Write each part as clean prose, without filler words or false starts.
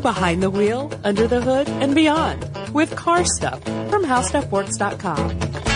behind the wheel, under the hood, and beyond with Car Stuff from HowStuffWorks.com.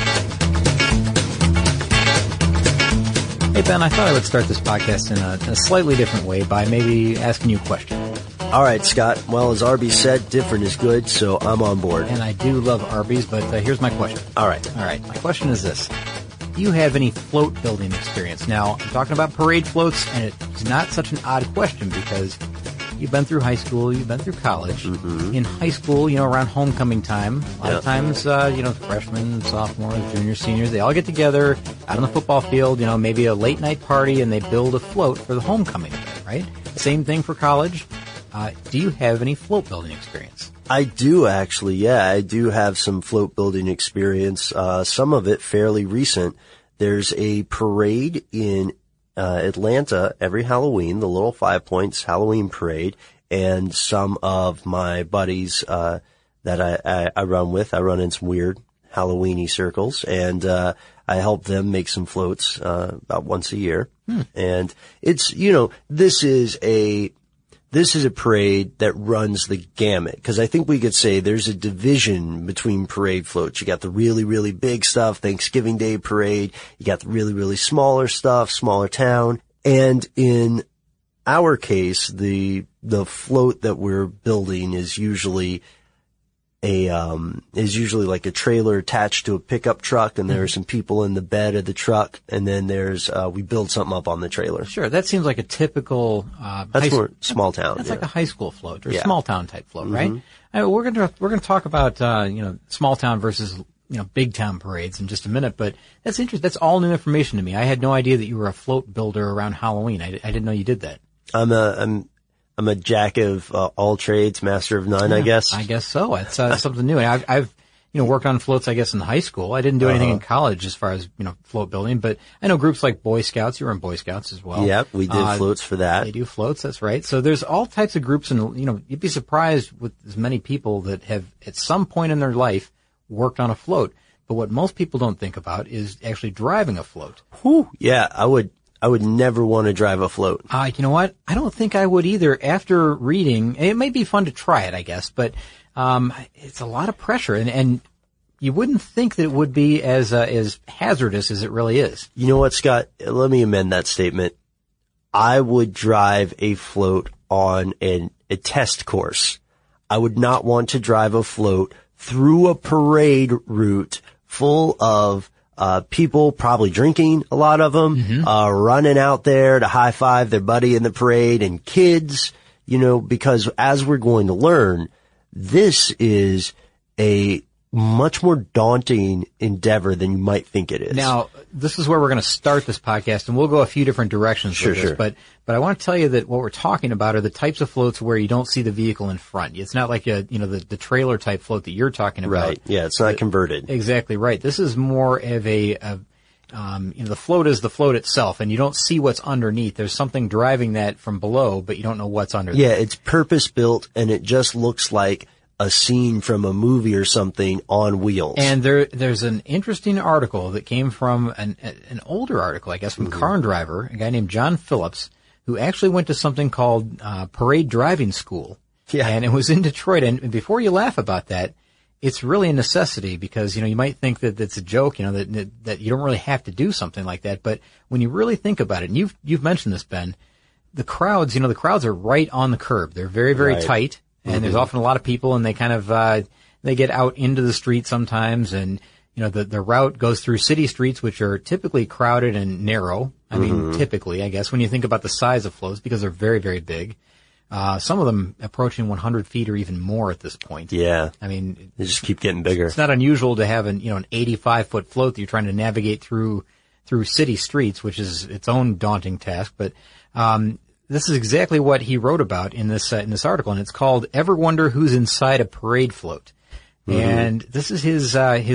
Hey, Ben, I thought I would start this podcast in a slightly different way by maybe asking you a question. All right, Scott. Well, as Arby's said, different is good, so I'm on board. And I do love Arby's, but here's my question. All right. My question is this. Do you have any float building experience? Now, I'm talking about parade floats, and it's not such an odd question because you've been through high school, you've been through college. Mm-hmm. In high school, around homecoming time, a lot of times, freshmen, sophomores, juniors, seniors, they all get together out on the football field, maybe a late night party, and they build a float for the homecoming event, right? Same thing for college. Do you have any float building experience? I do actually, yeah. I do have some float building experience, some of it fairly recent. There's a parade in Atlanta every Halloween, the Little 5 Points Halloween Parade, and some of my buddies that I run with, I run in some weird Halloween-y circles, and I help them make some floats about once a year. And it's, this is a parade that runs the gamut, because I think we could say there's a division between parade floats. You got the really, really big stuff, Thanksgiving Day parade. You got the really, really smaller stuff, smaller town. And in our case, the float that we're building is usually like a trailer attached to a pickup truck, and there are some people in the bed of the truck, and then we build something up on the trailer. Sure, that seems like a typical that's more small town. That's like a high school float or small town type float, right? We're gonna talk about small town versus big town parades in just a minute, but that's interesting. That's all new information to me. I had no idea that you were a float builder around Halloween. I didn't know you did that. I'm a jack of all trades, master of none, I guess. I guess so. It's something new. And I've worked on floats, I guess, in high school. I didn't do anything in college as far as, float building, but I know groups like Boy Scouts. You were in Boy Scouts as well. Yep, we did floats for that. They do floats, that's right. So there's all types of groups, and, you'd be surprised with as many people that have, at some point in their life, worked on a float. But what most people don't think about is actually driving a float. Whew. Yeah, I would never want to drive a float. You know what? I don't think I would either. After reading, it may be fun to try it, I guess, but it's a lot of pressure, and you wouldn't think that it would be as hazardous as it really is. You know what, Scott? Let me amend that statement. I would drive a float on a test course. I would not want to drive a float through a parade route full of people probably drinking, a lot of them, running out there to high five their buddy in the parade, and kids, because as we're going to learn, this is a much more daunting endeavor than you might think it is. Now, this is where we're going to start this podcast, and we'll go a few different directions with this, but I want to tell you that what we're talking about are the types of floats where you don't see the vehicle in front. It's not like the trailer type float that you're talking about. Right. Yeah, it's not converted. Exactly right. This is more of the float is the float itself, and you don't see what's underneath. There's something driving that from below, but you don't know what's under there. Yeah, it's purpose built, and it just looks like a scene from a movie or something on wheels. And there's an interesting article that came from an older article, I guess, from Car and Driver, a guy named John Phillips, who actually went to something called Parade Driving School. Yeah. And it was in Detroit. And before you laugh about that, it's really a necessity because, you might think that it's a joke, that you don't really have to do something like that. But when you really think about it, and you've mentioned this, Ben, the crowds are right on the curb. They're very, very tight. And there's often a lot of people, and they kind of, they get out into the street sometimes, and, the route goes through city streets, which are typically crowded and narrow. I mean, typically, I guess, when you think about the size of floats, because they're very, very big. Some of them approaching 100 feet or even more at this point. Yeah. I mean, they just keep getting bigger. It's not unusual to have an 85-foot float that you're trying to navigate through city streets, which is its own daunting task, but, this is exactly what he wrote about in this article, and it's called "Ever Wonder Who's Inside a Parade Float?" And this is his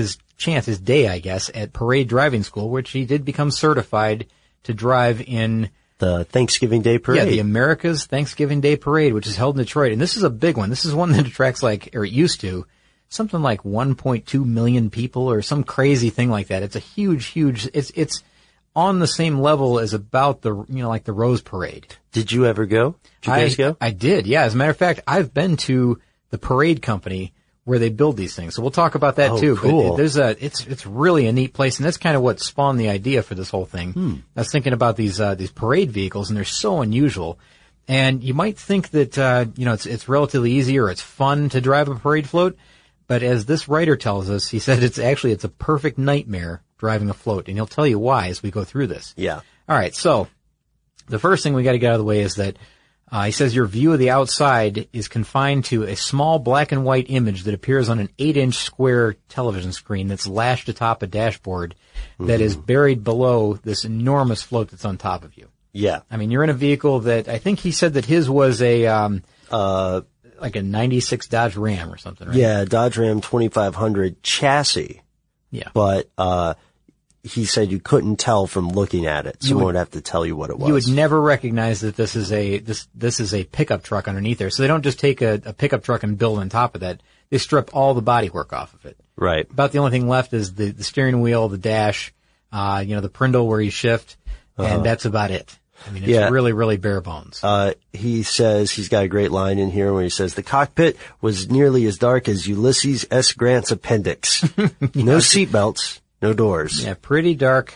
day, I guess, at Parade Driving School, which he did become certified to drive in the Thanksgiving Day Parade. Yeah, the America's Thanksgiving Day Parade, which is held in Detroit, and this is a big one. This is one that attracts it used to, something like 1.2 million people or some crazy thing like that. It's a huge. It's on the same level as about like the Rose Parade. Did you ever go? Did you guys go? I did, yeah. As a matter of fact, I've been to the parade company where they build these things. So we'll talk about that too. Cool. But it's really a neat place, and that's kind of what spawned the idea for this whole thing. I was thinking about these parade vehicles, and they're so unusual. And you might think that, it's relatively easy or it's fun to drive a parade float. But as this writer tells us, he said it's a perfect nightmare driving a float. And he'll tell you why as we go through this. Yeah. All right. So the first thing we got to get out of the way is that, he says your view of the outside is confined to a small black and white image that appears on an 8-inch square television screen that's lashed atop a dashboard that is buried below this enormous float that's on top of you. Yeah. I mean, you're in a vehicle that I think he said that his was like a 96 Dodge Ram or something, right? Yeah, Dodge Ram 2500 chassis. Yeah. But, he said you couldn't tell from looking at it. Someone would have to tell you what it was. You would never recognize that this is a pickup truck underneath there. So they don't just take a pickup truck and build on top of that. They strip all the bodywork off of it. Right. About the only thing left is the steering wheel, the dash, the Prindle where you shift, and that's about it. I mean, it's really, really bare bones. He says he's got a great line in here where he says the cockpit was nearly as dark as Ulysses S. Grant's appendix. No seatbelts, no doors. Yeah, pretty dark,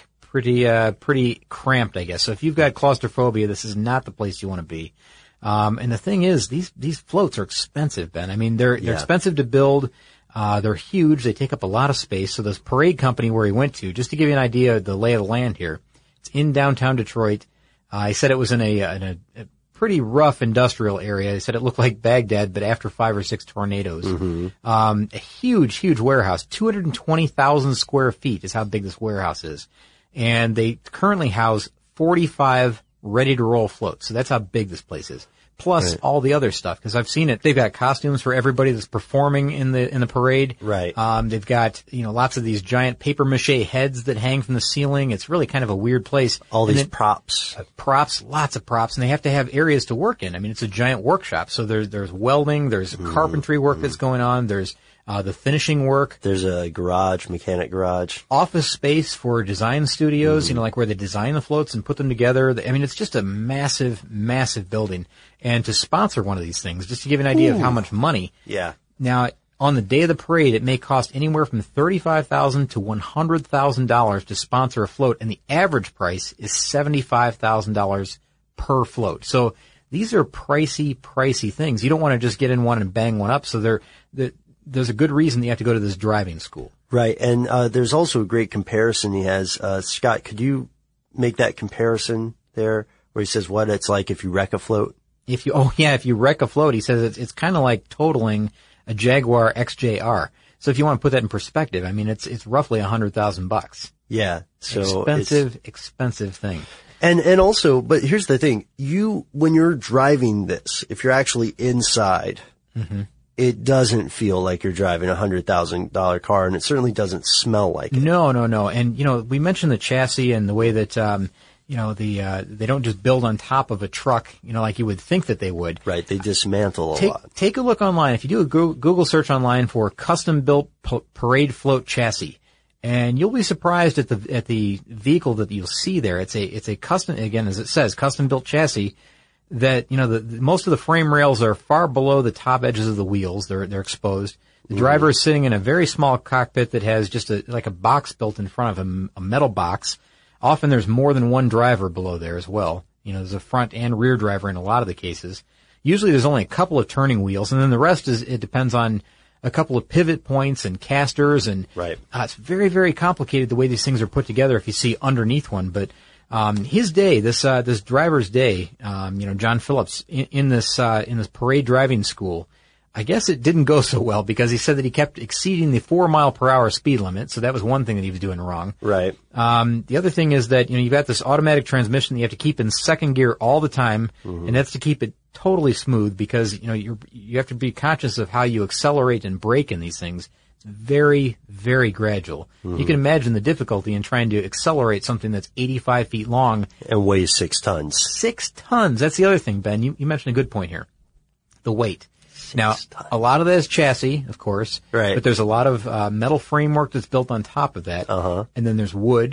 pretty cramped, I guess. So if you've got claustrophobia, this is not the place you want to be. And the thing is, these floats are expensive, Ben. I mean, they're expensive to build. They're huge. They take up a lot of space. So this parade company where he went to, just to give you an idea of the lay of the land here, it's in downtown Detroit. He said it was in a pretty rough industrial area. He said it looked like Baghdad, but after 5 or 6 tornadoes. A huge warehouse, 220,000 square feet is how big this warehouse is. And they currently house 45 ready-to-roll floats. So that's how big this place is. Plus all the other stuff, because I've seen it. They've got costumes for everybody that's performing in the parade. Right. They've got, lots of these giant paper mache heads that hang from the ceiling. It's really kind of a weird place. All these props. Lots of props, and they have to have areas to work in. I mean, it's a giant workshop. So there's welding, there's carpentry work that's going on, there's the finishing work. There's a garage, mechanic garage. Office space for design studios, like where they design the floats and put them together. I mean, it's just a massive building. And to sponsor one of these things, just to give you an idea of how much money. Yeah. Now, on the day of the parade, it may cost anywhere from $35,000 to $100,000 to sponsor a float, and the average price is $75,000 per float. So these are pricey things. You don't want to just get in one and bang one up. So there's a good reason that you have to go to this driving school. Right. And there's also a great comparison he has. Scott, could you make that comparison there where he says what it's like if you wreck a float? If you wreck a float, he says it's kind of like totaling a Jaguar XJR. So if you want to put that in perspective, I mean, it's roughly $100,000. Yeah. So expensive thing. And also, but here's the thing. When you're driving this, if you're actually inside, it doesn't feel like you're driving a $100,000 car, and it certainly doesn't smell like it. No. And, we mentioned the chassis and the way that, they don't just build on top of a truck, like you would think that they would. Right. They dismantle a lot. Take a look online. If you do a Google search online for custom built parade float chassis, and you'll be surprised at the vehicle that you'll see there. It's a custom, again, as it says, custom built chassis that, most of the frame rails are far below the top edges of the wheels. They're exposed. The driver is sitting in a very small cockpit that has just like a box built in front of him, a metal box. Often there's more than one driver below there as well. There's a front and rear driver in a lot of the cases. Usually there's only a couple of turning wheels, and then the rest it depends on a couple of pivot points and casters, and it's very, very complicated the way these things are put together if you see underneath one. But his day, this driver's day, John Phillips in this parade driving school, I guess it didn't go so well because he said that he kept exceeding the 4 mile per hour speed limit. So that was one thing that he was doing wrong. Right. The other thing is that, you've got this automatic transmission that you have to keep in second gear all the time. And that's to keep it totally smooth because, you have to be conscious of how you accelerate and brake in these things. It's very, very gradual. You can imagine the difficulty in trying to accelerate something that's 85 feet long. And weighs 6 tons. 6 tons. That's the other thing, Ben. You mentioned a good point here. The weight. Now, a lot of that is chassis, of course. Right. But there's a lot of metal framework that's built on top of that. And then there's wood.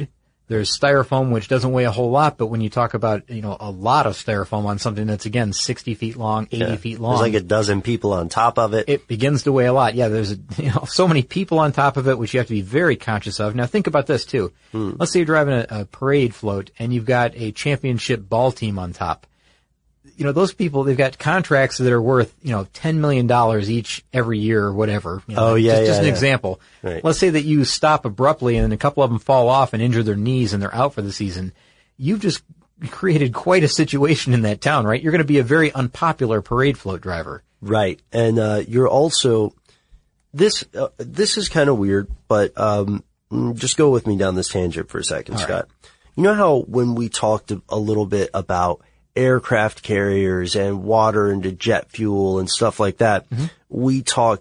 There's styrofoam, which doesn't weigh a whole lot, but when you talk about, a lot of styrofoam on something that's, again, 60 feet long, 80 feet long. There's like a dozen people on top of it. It begins to weigh a lot. Yeah, there's, so many people on top of it, which you have to be very conscious of. Now think about this too. Let's say you're driving a parade float and you've got a championship ball team on top. Those people, they've got contracts that are worth, $10 million each every year or whatever. Just an example. Right. Let's say that you stop abruptly and then a couple of them fall off and injure their knees and they're out for the season. You've just created quite a situation in that town, right? You're going to be a very unpopular parade float driver. Right. And, you're also, this is kind of weird, but, just go with me down this tangent for a second, All Scott. right. You know how when we talked a little bit about aircraft carriers and water into jet fuel and stuff like that, we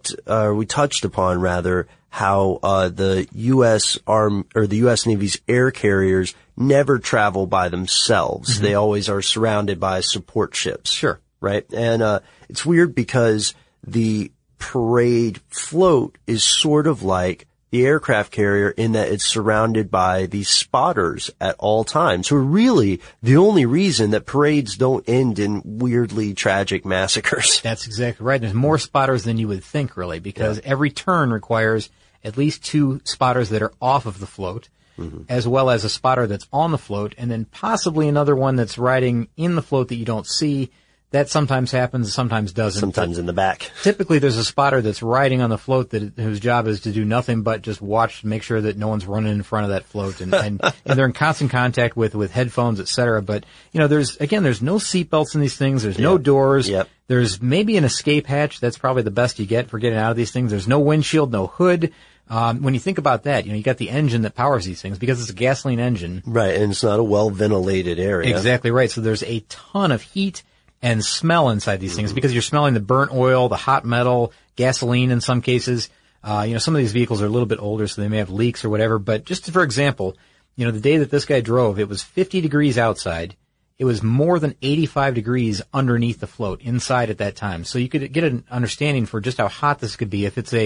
touched upon rather how, the U.S. the U.S. Navy's air carriers never travel by themselves. They always are surrounded by support ships. Sure. Right? And, it's weird because the parade float is sort of like the aircraft carrier in that it's surrounded by these spotters at all times, who are really the only reason that parades don't end in weirdly tragic massacres. That's exactly right. There's more spotters than you would think, really, because every turn requires at least 2 spotters that are off of the float, as well as a spotter that's on the float, and then possibly another one that's riding in the float that you don't see. That sometimes happens, sometimes doesn't. Sometimes in the back. Typically there's a spotter that's riding on the float whose job is to do nothing but just watch to make sure that no one's running in front of that float and they're in constant contact with headphones, et cetera. But, there's no seatbelts in these things. There's no doors. Yep. There's maybe an escape hatch. That's probably the best you get for getting out of these things. There's no windshield, no hood. When you think about that, you got the engine that powers these things because it's a gasoline engine. Right. And it's not a well ventilated area. Exactly right. So there's a ton of heat and smell inside these things because you're smelling the burnt oil, the hot metal, gasoline in some cases. Some of these vehicles are a little bit older, so they may have leaks or whatever. But just for example, the day that this guy drove, it was 50 degrees outside. It was more than 85 degrees underneath the float inside at that time. So you could get an understanding for just how hot this could be. If it's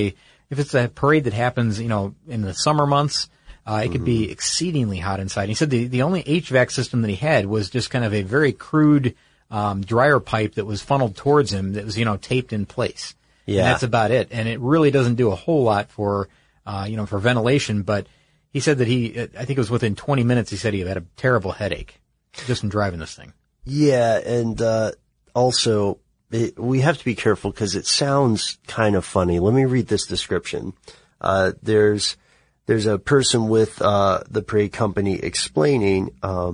a parade that happens, in the summer months, it could be exceedingly hot inside. And he said the only HVAC system that he had was just kind of a very crude dryer pipe that was funneled towards him that was, taped in place. Yeah. And that's about it. And it really doesn't do a whole lot for ventilation. But he said that I think it was within 20 minutes, he said he had a terrible headache just from driving this thing. Yeah. And, also we have to be careful because it sounds kind of funny. Let me read this description. There's a person with, the parade company explaining,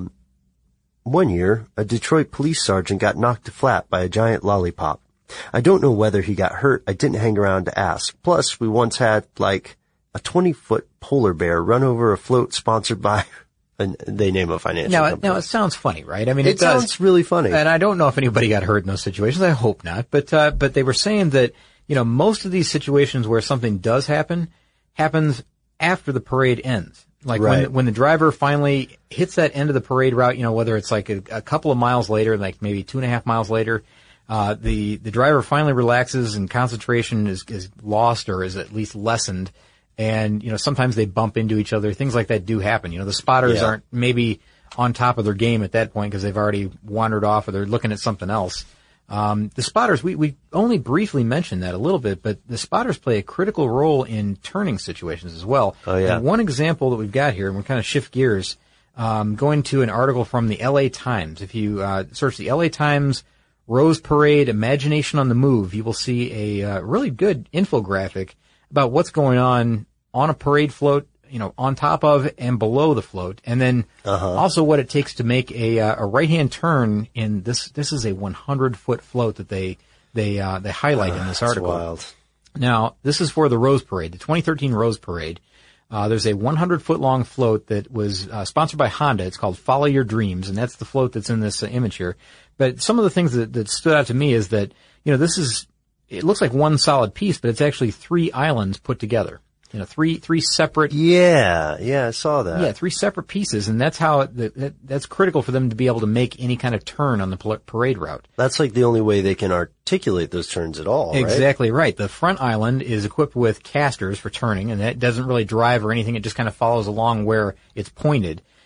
one year, a Detroit police sergeant got knocked flat by a giant lollipop. I don't know whether he got hurt. I didn't hang around to ask. Plus, we once had, like, a 20-foot polar bear run over a float sponsored by, and they name a financial company. Now, it sounds funny, right? I mean, it sounds really funny. And I don't know if anybody got hurt in those situations. I hope not. But they were saying that, most of these situations where something does happen, happens after the parade ends. Like when the driver finally hits that end of the parade route, whether it's like a couple of miles later, like maybe 2.5 miles later, the driver finally relaxes and concentration is lost or is at least lessened. And, sometimes they bump into each other. Things like that do happen. The spotters aren't maybe on top of their game at that point because they've already wandered off or they're looking at something else. The spotters, we only briefly mentioned that a little bit, but the spotters play a critical role in turning situations as well. Oh, yeah. And one example that we've got here, and we're kind of shift gears, going to an article from the LA Times. If you, search the LA Times Rose Parade Imagination on the Move, you will see a, really good infographic about what's going on a parade float, on top of and below the float, and then also what it takes to make a right-hand turn in this. This is a 100-foot float that they highlight in this article. That's wild. Now, this is for the Rose Parade, the 2013 Rose Parade. There's a 100-foot long float that was sponsored by Honda. It's called Follow Your Dreams, and that's the float that's in this image here. But some of the things that stood out to me is that it looks like one solid piece, but it's actually 3 islands put together. Three separate. Yeah, I saw that. Yeah, 3 separate pieces, and that's how that's critical for them to be able to make any kind of turn on the parade route. That's like the only way they can articulate those turns at all, right? Exactly right. The front island is equipped with casters for turning, and that doesn't really drive or anything. It just kind of follows along where it's pointed.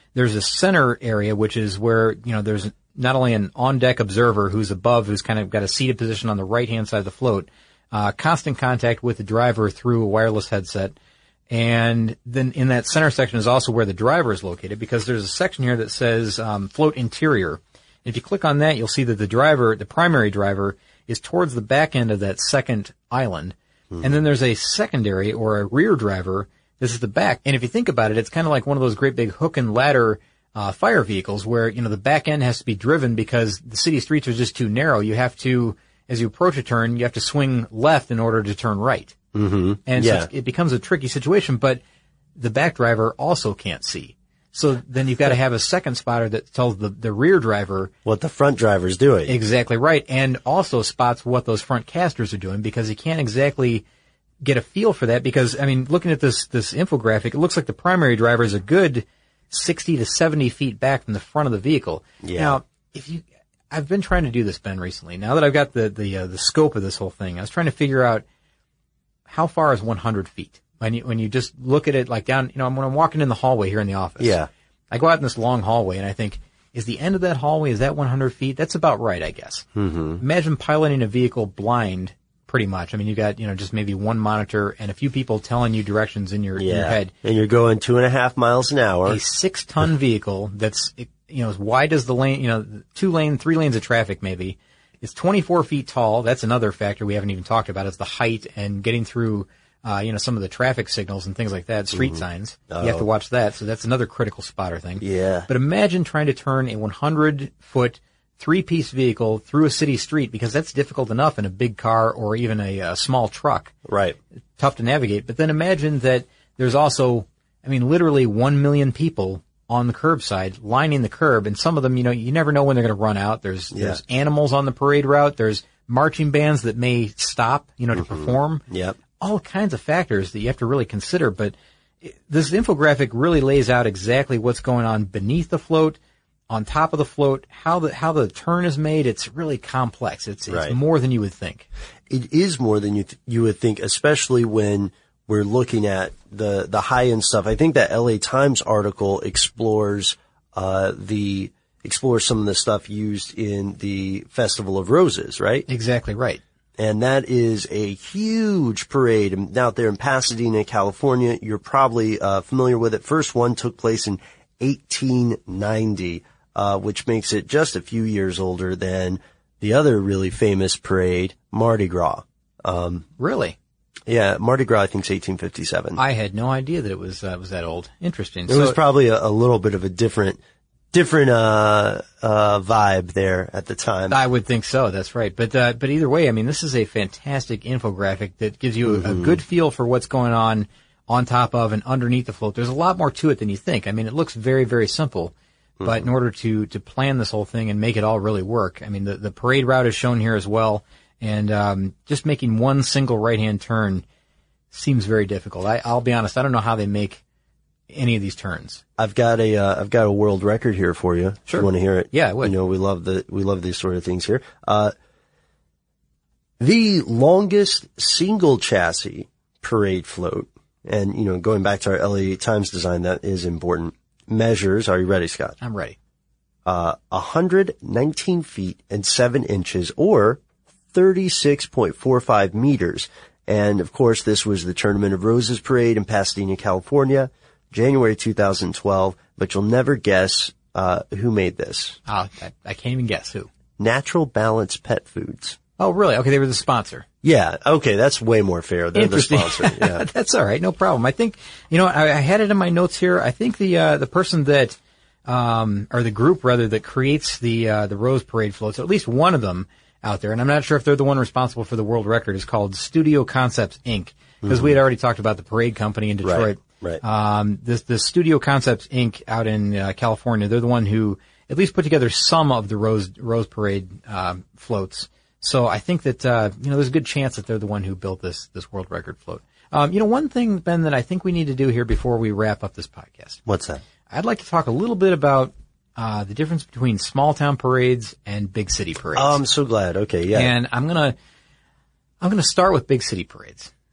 there's a center area, which is where, there's not only an on-deck observer who's above, who's kind of got a seated position on the right-hand side of the float, constant contact with the driver through a wireless headset. And then in that center section is also where the driver is located, because there's a section here that says float interior. If you click on that, you'll see that the primary driver, is towards the back end of that second island. And then there's a secondary or a rear driver. This is the back. And if you think about it, it's kind of like one of those great big hook and ladder fire vehicles where, the back end has to be driven because the city streets are just too narrow. You have to, as you approach a turn, you have to swing left in order to turn right. Mm-hmm. And so it becomes a tricky situation, but the back driver also can't see. So then you've got to have a second spotter that tells the rear driver what the front driver's doing. Exactly right. And also spots what those front casters are doing, because you can't exactly get a feel for that, because, looking at this infographic, it looks like the primary driver is a good 60 to 70 feet back from the front of the vehicle. Yeah. Now, I've been trying to do this, Ben, recently. Now that I've got the scope of this whole thing, I was trying to figure out how far is 100 feet. When you just look at it like down, when I'm walking in the hallway here in the office. Yeah. I go out in this long hallway and I think, is the end of that hallway, is that 100 feet? That's about right, I guess. Mm-hmm. Imagine piloting a vehicle blind, pretty much. You got, just maybe one monitor and a few people telling you directions in your head. And you're going 2.5 miles an hour. A 6-ton vehicle that's, as wide as the lane, 2 lane, 3 lanes of traffic maybe. It's 24 feet tall. That's another factor we haven't even talked about, is the height and getting through some of the traffic signals and things like that, street signs. You have to watch that. So that's another critical spotter thing. Yeah. But imagine trying to turn a 100-foot 3-piece vehicle through a city street, because that's difficult enough in a big car or even a small truck. Right. Tough to navigate. But then imagine that there's also, literally 1 million people on the curbside lining the curb, and some of them, you never know when they're going to run out. There's animals on the parade route. There's marching bands that may stop, to perform. Yep. All kinds of factors that you have to really consider. But this infographic really lays out exactly what's going on beneath the float, on top of the float, how the turn is made. It's really complex. It's more than you would think. It is more than you would think, especially when we're looking at the high end stuff. I think that LA Times article explores some of the stuff used in the Festival of Roses, right? Exactly right. And that is a huge parade out there in Pasadena, California. You're probably familiar with it. First one took place in 1890, which makes it just a few years older than the other really famous parade, Mardi Gras. Really? Yeah, Mardi Gras, I think, is 1857. I had no idea that it was that old. Interesting. It was probably a little bit of a different vibe there at the time. I would think so. That's right. But either way, this is a fantastic infographic that gives you a good feel for what's going on top of and underneath the float. There's a lot more to it than you think. It looks very, very simple, but in order to plan this whole thing and make it all really work, the parade route is shown here as well. And, just making one single right-hand turn seems very difficult. I'll be honest. I don't know how they make any of these turns. I've got a world record here for you. Sure. If you want to hear it. Yeah, I would. We love these sort of things here. The longest single chassis parade float, and, going back to our LA Times design, that is important, measures, are you ready, Scott? I'm ready. 119 feet and 7 inches, or 36.45 meters. And of course, this was the Tournament of Roses parade in Pasadena, California, January 2012, but you'll never guess who made this. I can't even guess who. Natural Balance Pet Foods. Oh, really? Okay, they were the sponsor. Yeah, okay, that's way more fair. They're the sponsor. Yeah. That's all right, no problem. I think, I had it in my notes here. I think the person that, or the group rather, that creates the Rose Parade floats, at least one of them out there, and I'm not sure if they're the one responsible for the world record, is called Studio Concepts, Inc., because we had already talked about the parade company in Detroit. Right. The Studio Concepts Inc. out in California, they're the one who at least put together some of the Rose Parade floats. So I think that there's a good chance that they're the one who built this world record float. One thing, Ben, that I think we need to do here before we wrap up this podcast. What's that? I'd like to talk a little bit about the difference between small town parades and big city parades. Oh, I'm so glad. Okay, yeah. And I'm gonna start with big city parades.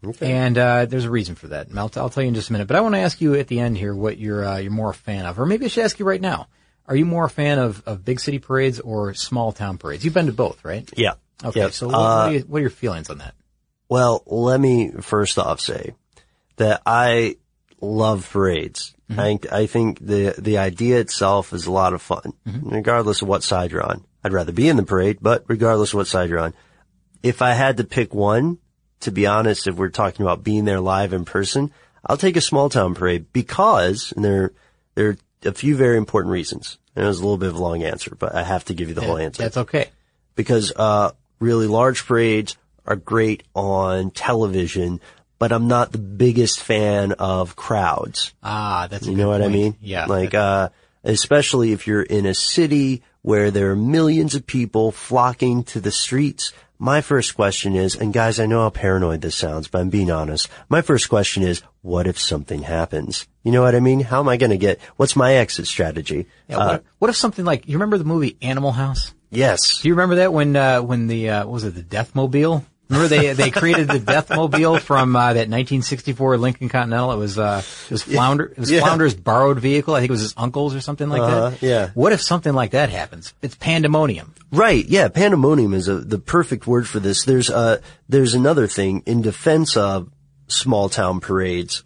Okay. And there's a reason for that. And I'll tell you in just a minute. But I want to ask you at the end here what you're more a fan of. Or maybe I should ask you right now. Are you more a fan of big city parades or small town parades? You've been to both, right? Yeah. Okay, Yep. so what are your feelings on that? Well, let me first off say that I love parades. I think the idea itself is a lot of fun, regardless of what side you're on. I'd rather be in the parade, but regardless of what side you're on. If I had to pick one, to be honest, if we're talking about being there live in person, I'll take a small town parade because, and there are a few very important reasons. And it was a little bit of a long answer, but I have to give you the whole answer. That's okay. Because, really large parades are great on television, but I'm not the biggest fan of crowds. That's a You know what I mean? Yeah. Like, especially if you're in a city where there are millions of people flocking to the streets. My first question is, and guys, I know how paranoid this sounds, but I'm being honest. My first question is, what if something happens? You know what I mean? How am I going to what's my exit strategy? Yeah, what if something like, you remember the movie Animal House? Yes. Do you remember that when the, what was it, the Deathmobile? Remember they created the Deathmobile from, that 1964 Lincoln Continental? It was Flounder's borrowed vehicle. I think it was his uncle's or something like that. Yeah. What if something like that happens? It's pandemonium. Right. Yeah. Pandemonium is the perfect word for this. There's another thing in defense of small town parades.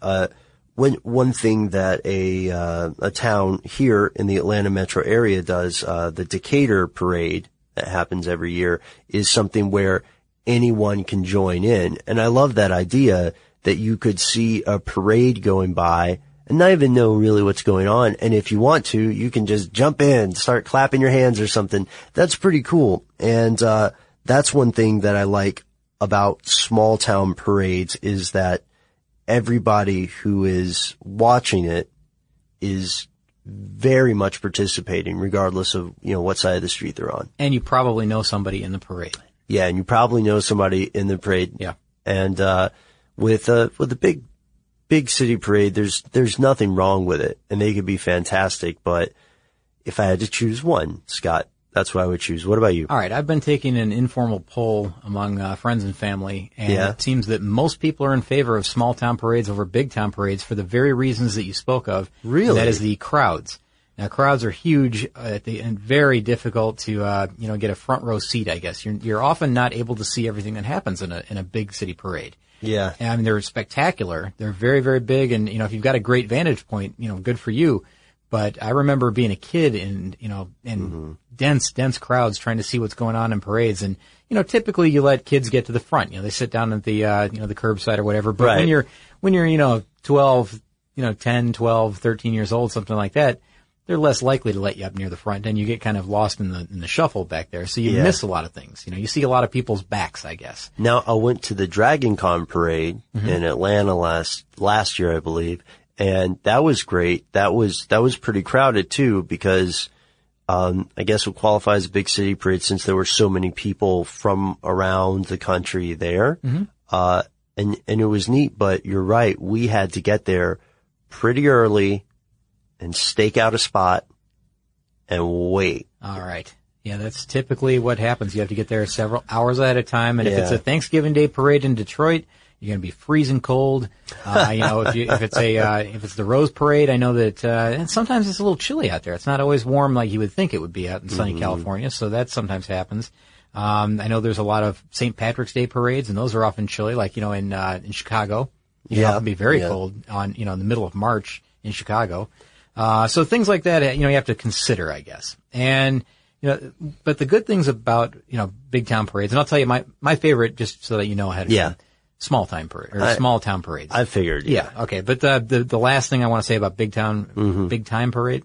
One thing that a town here in the Atlanta metro area does, the Decatur parade that happens every year is something where anyone can join in. And I love that idea that you could see a parade going by and not even know really what's going on. And if you want to, you can just jump in, start clapping your hands or something. That's pretty cool. And, that's one thing that I like about small town parades is that everybody who is watching it is very much participating regardless of, what side of the street they're on. And you probably know somebody in the parade. Yeah, and you probably know somebody in the parade. Yeah. And with the big city parade, there's nothing wrong with it, and they could be fantastic. But if I had to choose one, Scott, that's what I would choose. What about you? All right, I've been taking an informal poll among friends and family, and it seems that most people are in favor of small town parades over big town parades for the very reasons that you spoke of. Really? And that is the crowds. Now, crowds are huge and very difficult to, get a front row seat, I guess. You're often not able to see everything that happens in a big city parade. Yeah. And, I mean, they're spectacular. They're very, very big. And, if you've got a great vantage point, good for you. But I remember being a kid in dense crowds trying to see what's going on in parades. And, typically you let kids get to the front. They sit down at the, the curbside or whatever. But right. when you're, 12, 10, 12, 13 years old, something like that, they're less likely to let you up near the front, and you get kind of lost in the shuffle back there. So you miss a lot of things. You see a lot of people's backs, I guess. Now, I went to the Dragon Con parade in Atlanta last year, I believe, and that was great. That was pretty crowded too, because I guess it qualifies as a big city parade since there were so many people from around the country there. And it was neat, but you're right. We had to get there pretty early and stake out a spot and wait. All right. Yeah, that's typically what happens. You have to get there several hours at a time. And if it's a Thanksgiving Day parade in Detroit, you're going to be freezing cold. If it's the Rose Parade, I know that, and sometimes it's a little chilly out there. It's not always warm like you would think it would be out in sunny California. So that sometimes happens. I know there's a lot of St. Patrick's Day parades, and those are often chilly, like, in Chicago. You can often be very cold in the middle of March in Chicago. So things like that, you have to consider, I guess. And, but the good things about, big town parades, and I'll tell you my favorite, just so that you know ahead of time, small town parades. I figured. Yeah. Okay. But the last thing I want to say about big time parade.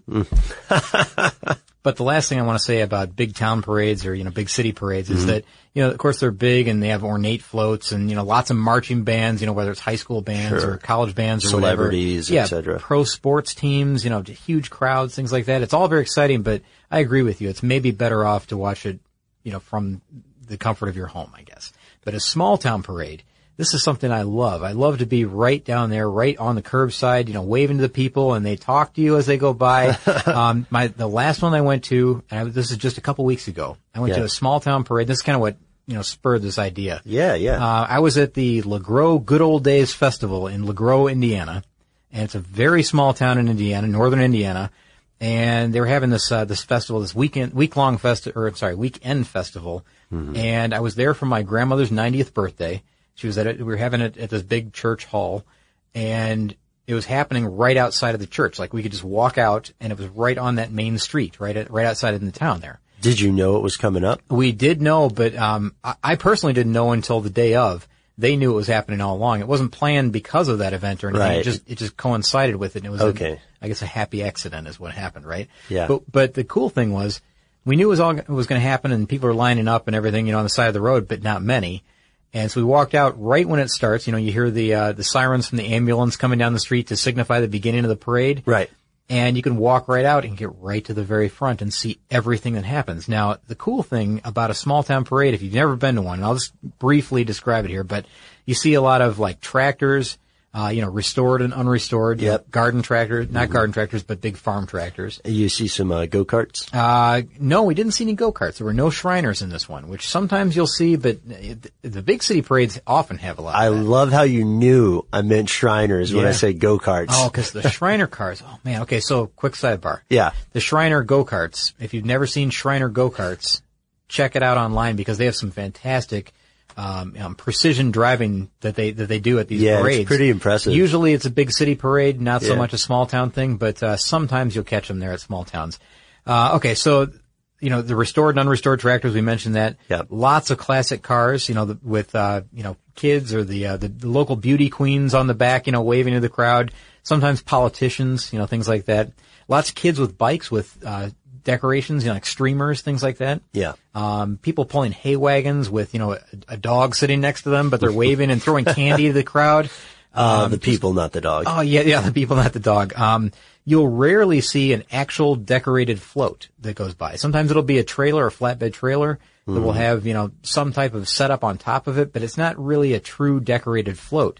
But the last thing I want to say about big town parades or, big city parades is that, of course they're big and they have ornate floats and, lots of marching bands, whether it's high school bands or college bands or celebrities, whatever. etc. Pro sports teams, huge crowds, things like that. It's all very exciting, but I agree with you. It's maybe better off to watch it, from the comfort of your home, I guess. But a small town parade, this is something I love. I love to be right down there, right on the curbside, waving to the people, and they talk to you as they go by. The last one I went to, and this is just a couple weeks ago, I went to a small town parade. This is kind of what spurred this idea. Yeah, yeah. I was at the LeGros Good Old Days Festival in LeGros, Indiana, and it's a very small town in Indiana, northern Indiana, and they were having this festival, this weekend festival, and I was there for my grandmother's 90th birthday. We were having it at this big church hall, and it was happening right outside of the church. Like, we could just walk out, and it was right on that main street, right outside in the town there. Did you know it was coming up? We did know, but I personally didn't know until the day of. They knew it was happening all along. It wasn't planned because of that event or anything. Right. It just coincided with it. And it was, okay. I guess, a happy accident is what happened, right? Yeah. But the cool thing was, we knew it was going to happen, and people were lining up and everything, on the side of the road, but not many. And so we walked out right when it starts. You hear the sirens from the ambulance coming down the street to signify the beginning of the parade. Right. And you can walk right out and get right to the very front and see everything that happens. Now, the cool thing about a small town parade, if you've never been to one, and I'll just briefly describe it here, but you see a lot of like tractors, restored and unrestored. Yep. Garden tractors, not garden tractors, but big farm tractors. You see some go-karts? No, we didn't see any go-karts. There were no Shriners in this one, which sometimes you'll see, but the big city parades often have a lot of that. I love how you knew I meant Shriners when I say go-karts. Oh, because the Shriner cars. Oh, man. Okay, so quick sidebar. Yeah. The Shriner go-karts. If you've never seen Shriner go-karts, check it out online because they have some fantastic precision driving that they do at these parades. It's pretty impressive. Usually it's a big city parade, not so much a small town thing, but sometimes you'll catch them there at small towns. Okay, so the restored and unrestored tractors, we mentioned that. Yep. Lots of classic cars, with kids or the local beauty queens on the back, waving to the crowd. Sometimes politicians, things like that. Lots of kids with bikes with decorations, like streamers, things like that. Yeah. People pulling hay wagons with, a dog sitting next to them, but they're waving and throwing candy to the crowd. The people, not the dog. Oh, yeah, the people, not the dog. You'll rarely see an actual decorated float that goes by. Sometimes it'll be a trailer, a flatbed trailer that will have, some type of setup on top of it, but it's not really a true decorated float.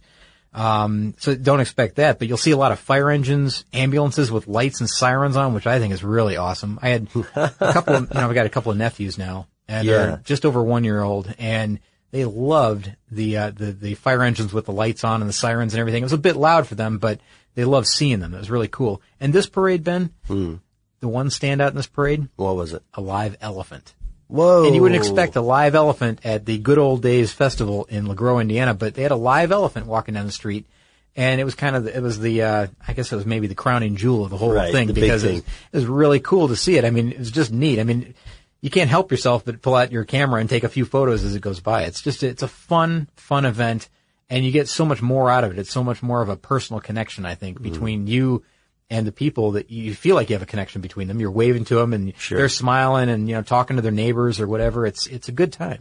So don't expect that, but you'll see a lot of fire engines, ambulances with lights and sirens on, which I think is really awesome. I had a couple of, I've got a couple of nephews now, and they're just over 1 year old, and they loved the fire engines with the lights on and the sirens and everything. It was a bit loud for them, but they loved seeing them. It was really cool. And this parade, Ben, the one standout in this parade? What was it? A live elephant. Whoa. And you wouldn't expect a live elephant at the Good Old Days Festival in LeGros, Indiana, but they had a live elephant walking down the street. And it was I guess it was maybe the crowning jewel of the whole thing because it was really cool to see it. I mean, it was just neat. I mean, you can't help yourself but pull out your camera and take a few photos as it goes by. It's a fun event, and you get so much more out of it. It's so much more of a personal connection, I think, between you and the people that you feel like you have a connection between them. You're waving to them and they're smiling and, talking to their neighbors or whatever. It's a good time.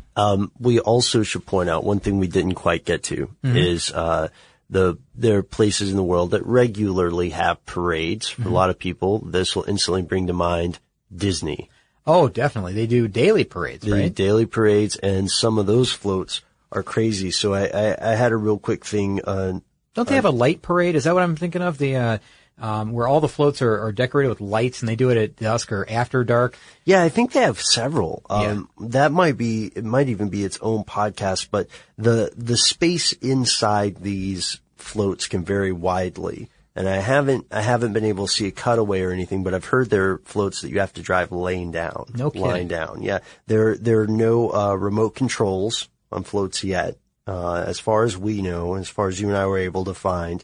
We also should point out one thing we didn't quite get to is, there are places in the world that regularly have parades. For a lot of people, this will instantly bring to mind Disney. Oh, definitely. They do daily parades, right? They do daily parades, and some of those floats are crazy. So I had a real quick thing on. Don't they have a light parade? Is that what I'm thinking of? Where all the floats are decorated with lights, and they do it at dusk or after dark. Yeah, I think they have several. That might even be its own podcast, but the space inside these floats can vary widely. And I haven't been able to see a cutaway or anything, but I've heard there are floats that you have to drive laying down. No kidding. Lying down. Yeah. There are no, remote controls on floats yet. As far as we know, as far as you and I were able to find,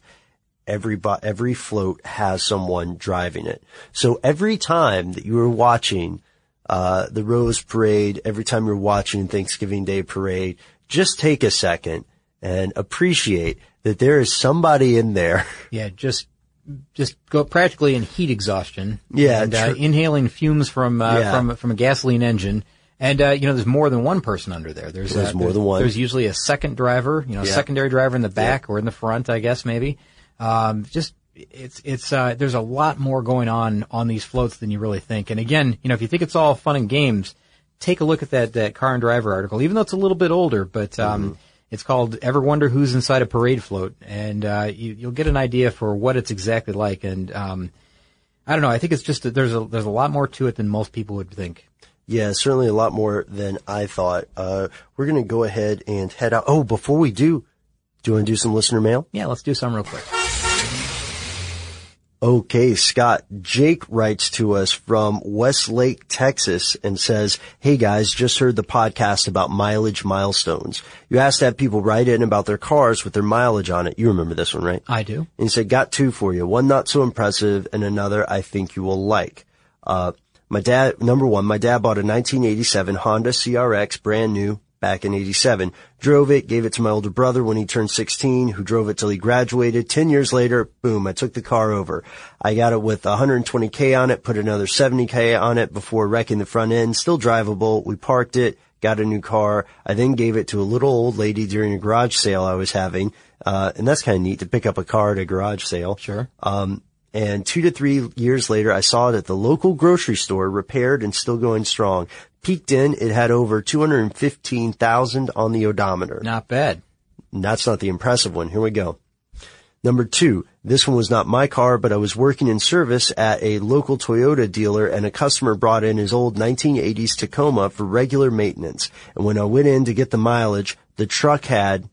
every float has someone driving it. So every time that you are watching, the Rose Parade, every time you're watching Thanksgiving Day Parade, just take a second and appreciate that there is somebody in there. Yeah, just go practically in heat exhaustion. Yeah, and inhaling fumes from a gasoline engine. And there's more than one person under there. There's more than one. There's usually a second driver, secondary driver in the back or in the front, I guess maybe. There's a lot more going on these floats than you really think. And again, if you think it's all fun and games, take a look at that Car and Driver article, even though it's a little bit older, but, it's called Ever Wonder Who's Inside a Parade Float, and you'll get an idea for what it's exactly like. And I don't know. I think it's just that there's a lot more to it than most people would think. Yeah, certainly a lot more than I thought. We're going to go ahead and head out. Oh, before we do you want to do some listener mail? Yeah, let's do some real quick. Okay, Scott. Jake writes to us from Westlake, Texas, and says, "Hey guys, just heard the podcast about mileage milestones. You asked to have people write in about their cars with their mileage on it." You remember this one, right? I do. And he said, "Got two for you. One not so impressive and another I think you will like. Number one, my dad bought a 1987 Honda CRX brand new back in 87. Drove it, gave it to my older brother when he turned 16, who drove it till he graduated. 10 years later, boom, I took the car over. I got it with 120K on it, put another 70K on it before wrecking the front end. Still drivable. We parked it, got a new car. I then gave it to a little old lady during a garage sale I was having. And that's kind of neat to pick up a car at a garage sale. Sure. And 2 to 3 years later, I saw it at the local grocery store, repaired and still going strong. Peaked in, it had over 215,000 on the odometer. Not bad. And that's not the impressive one. Here we go. Number two, this one was not my car, but I was working in service at a local Toyota dealer, and a customer brought in his old 1980s Tacoma for regular maintenance. And when I went in to get the mileage, the truck had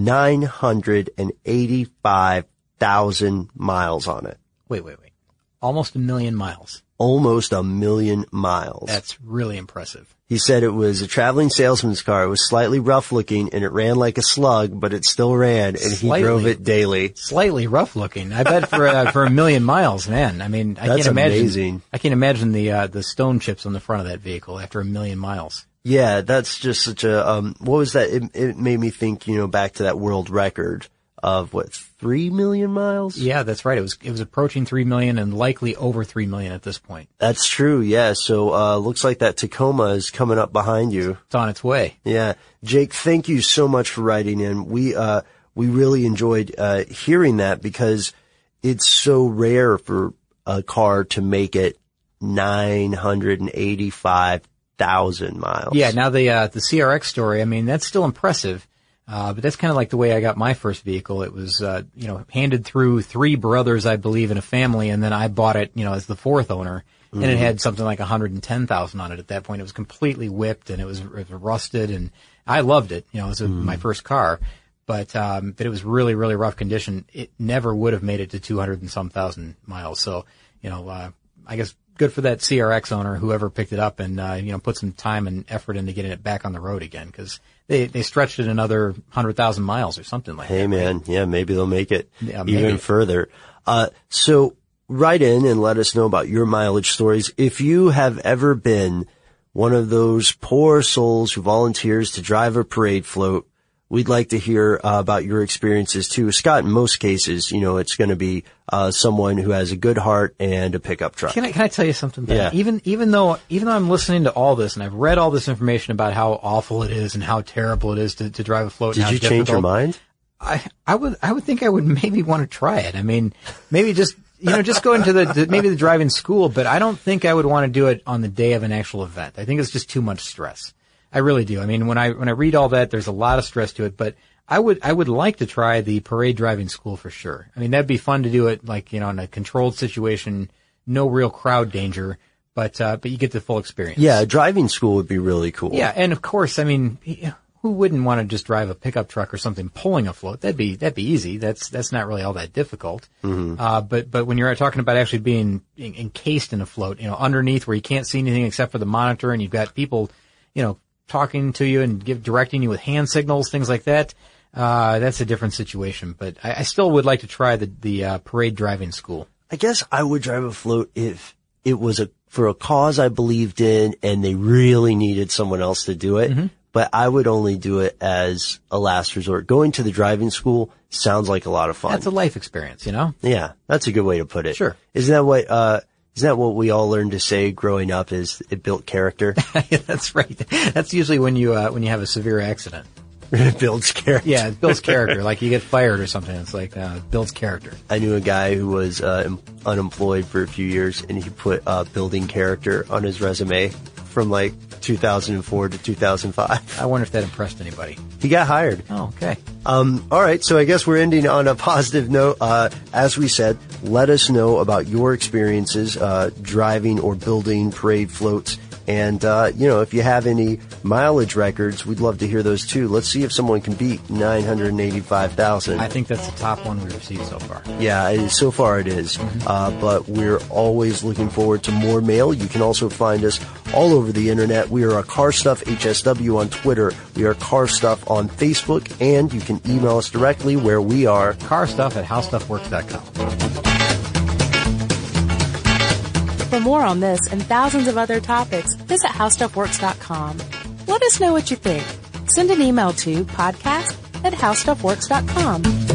985,000 miles on it. Wait. Almost 1 million miles. Almost 1 million miles. That's really impressive. He said it was a traveling salesman's car. It was slightly rough looking and it ran like a slug, but it still ran, and he drove it daily. Slightly rough looking. I bet for 1 million miles, man. I mean, That's amazing. I can't imagine the stone chips on the front of that vehicle after 1 million miles. Yeah, that's just such a, what was that? It made me think, back to that world record of 3 million miles? Yeah, that's right. It was approaching 3 million and likely over 3 million at this point. That's true. Yeah. So, looks like that Tacoma is coming up behind you. It's on its way. Yeah. Jake, thank you so much for writing in. We really enjoyed, hearing that, because it's so rare for a car to make it 985,000 miles. Yeah. Now the CRX story, I mean, that's still impressive. But that's kind of like the way I got my first vehicle. It was, handed through 3 brothers, I believe, in a family, and then I bought it, as the 4th owner, and it had something like 110,000 on it at that point. It was completely whipped, and it was rusted, and I loved it. It was my first car, but it was really, really rough condition. It never would have made it to 200 and some thousand miles. So, I guess good for that CRX owner, whoever picked it up and, put some time and effort into getting it back on the road again, because they stretched it another 100,000 miles or something like that. Hey man, yeah, maybe they'll make it even further. So write in and let us know about your mileage stories. If you have ever been one of those poor souls who volunteers to drive a parade float, we'd like to hear about your experiences too. Scott, in most cases, it's going to be someone who has a good heart and a pickup truck. Can I tell you something, Ben? Yeah. Even though I'm listening to all this and I've read all this information about how awful it is and how terrible it is to drive a float. Did you change your mind? I would think I would maybe want to try it. I mean, maybe just go into maybe the driving school, but I don't think I would want to do it on the day of an actual event. I think it's just too much stress. I really do. I mean, when I read all that, there's a lot of stress to it, but I would like to try the parade driving school for sure. I mean, that'd be fun to do it in a controlled situation, no real crowd danger, but you get the full experience. Yeah, a driving school would be really cool. Yeah, and of course, I mean, who wouldn't want to just drive a pickup truck or something pulling a float? That'd be easy. That's not really all that difficult. Mm-hmm. But when you're talking about actually being encased in a float, underneath where you can't see anything except for the monitor, and you've got people, talking to you and directing you with hand signals, things like that. That's a different situation, but I still would like to try the parade driving school. I guess I would drive a float if it was for a cause I believed in and they really needed someone else to do it. Mm-hmm. But I would only do it as a last resort. Going to the driving school sounds like a lot of fun. That's a life experience, Yeah, that's a good way to put it. Sure. Isn't that what we all learned to say growing up, is it built character? Yeah, that's right. That's usually when you have a severe accident. It builds character. Yeah, it builds character. Like you get fired or something. It's like, it builds character. I knew a guy who was unemployed for a few years, and he put building character on his resume from 2004 to 2005. I wonder if that impressed anybody. He got hired. Oh, okay. All right. So I guess we're ending on a positive note. As we said, let us know about your experiences, driving or building parade floats And, if you have any mileage records, we'd love to hear those too. Let's see if someone can beat 985,000. I think that's the top one we've received so far. Yeah, so far it is. But we're always looking forward to more mail. You can also find us all over the internet. We are Car Stuff HSW on Twitter. We are Car Stuff on Facebook. And you can email us directly where we are carstuff@howstuffworks.com. For more on this and thousands of other topics, visit howstuffworks.com. Let us know what you think. Send an email to podcast@howstuffworks.com.